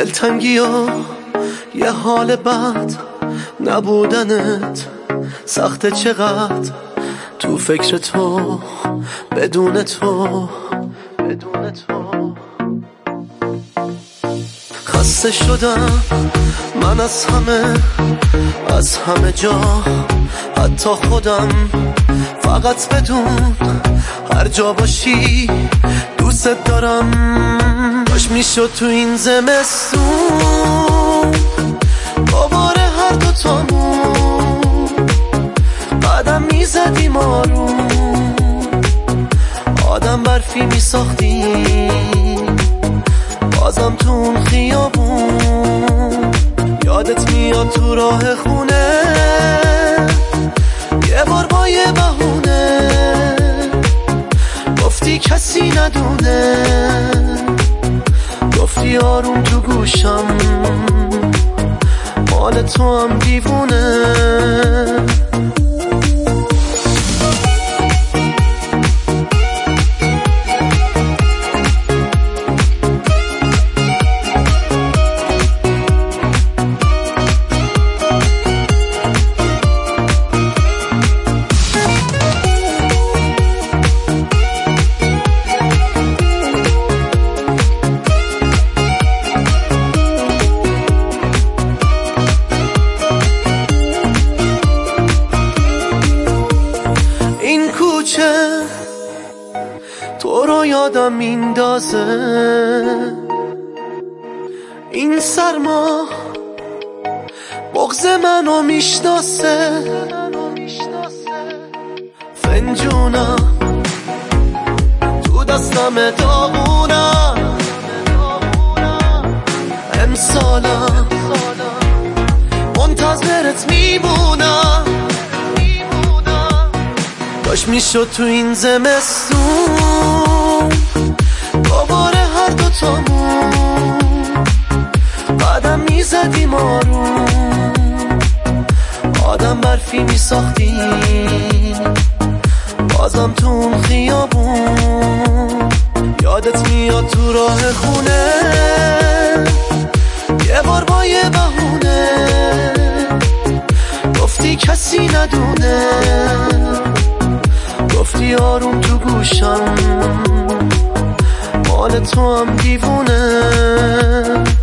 دلتنگی و یه حال بد، نبودنت سخته چقدر، تو فکر تو بدون تو خسته شدم من از همه جا، حتی خودم. فقط بدون هر جا باشی دوست دارم. باش میشد تو این زمستون دوباره هر دوتامون قدم میزدیم آروم، آدم برفی میساختیم بازم تو اون خیابون. یادت میاد تو راه خونه یه بار با یه بهونه گفتی کسی ندونه، گفتی آروم تو گوشم مال تو هم دیوونه. تو رو یادم میندازه، این سرما بغض منو میشناسه. فنجونم تو دستم داغونم، امسالم منتظرت میمونم. کاش میشد تو این زمستون دوباره هر دوتامون قدم میزدیم آروم، آدم برفی میساختیم بازم تو اون خیابون. یادت میاد تو راه خونه یه بار با یه بهونه گفتی کسی ندونه، گفتی آروم تو گوشم مال تو هم دیوونه.